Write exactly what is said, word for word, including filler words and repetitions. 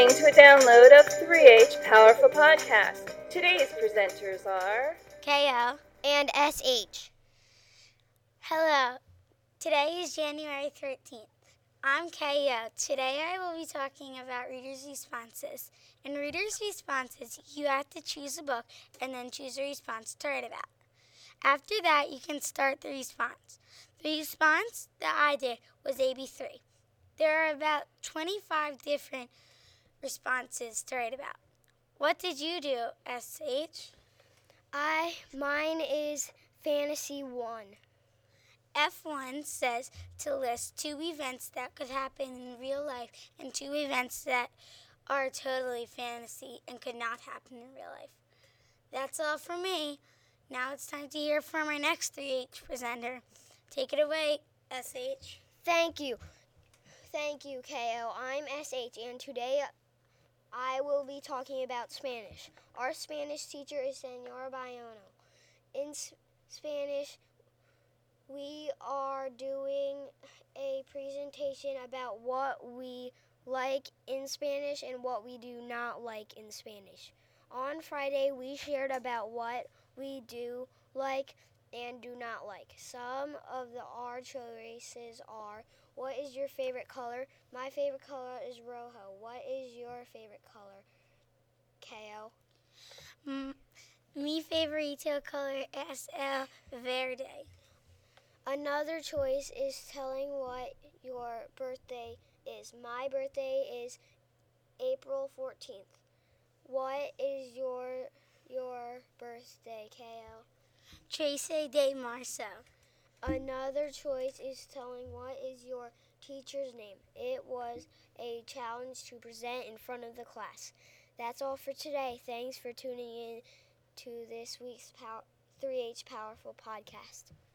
listening to a download of three H Powerful Podcast. Today's presenters are K O and S H. Hello. Today is January thirteenth. I'm K O. Today I will be talking about readers' responses. In readers' responses, you have to choose a book and then choose a response to write about. After that, you can start the response. The response that I did was A B three. There are about twenty-five different responses to write about. What did you do, S H? I mine is Fantasy one. F one says to list two events that could happen in real life and two events that are totally fantasy and could not happen in real life. That's all for me. Now it's time to hear from our next three H presenter. Take it away, S H. Thank you. Thank you, K O. I'm S H, and today I will be talking about Spanish. Our Spanish teacher is Senora Bayano. In S- Spanish, we are doing a presentation about what we like in Spanish and what we do not like in Spanish. On Friday, we shared about what we do like and do not like. Some of the our choices are: what is your favorite color? My favorite color is rojo. What is your favorite color, K O? Mm, mi favorito color es el verde. Another choice is telling what your birthday is. My birthday is April fourteenth. What is your your birthday, K O? Trece de Marzo. Another choice is telling what is your teacher's name. It was a challenge to present in front of the class. That's all for today. Thanks for tuning in to this week's Pow- three H Powerful Podcast.